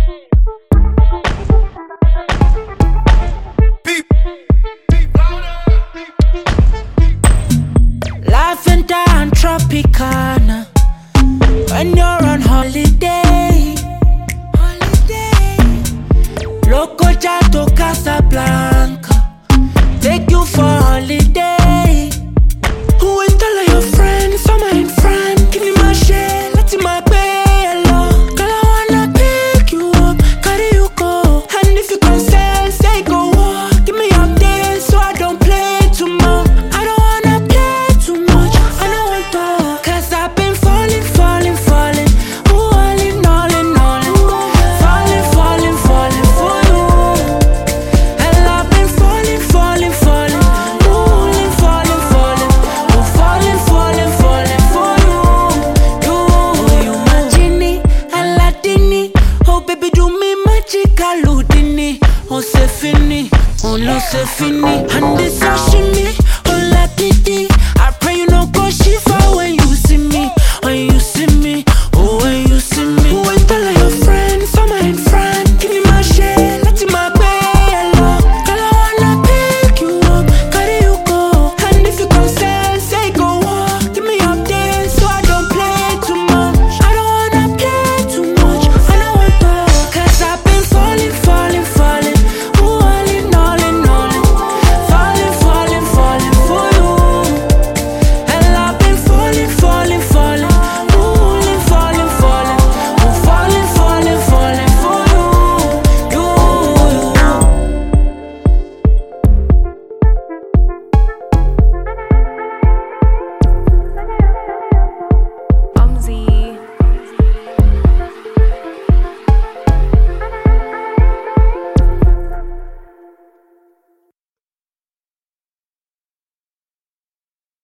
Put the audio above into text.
Life and down Tropicana. When you're on holiday, Loco Jato Casablanca. Take you for holiday. Who will tell all your friends? Summer in France. Give me my share, let's see my bello. Girl, I wanna pick you up, carry you go. And if you can say go walk. Give me updates so I don't play too much. I don't wanna play too much. I don't want to, cause I've been falling. Ooh, all in. Falling for you. And I've been falling. Ooh, falling for you. You my genie, Aladdin. Oh baby, do me magic, Houdini. On c'est fini, and it's sashimi.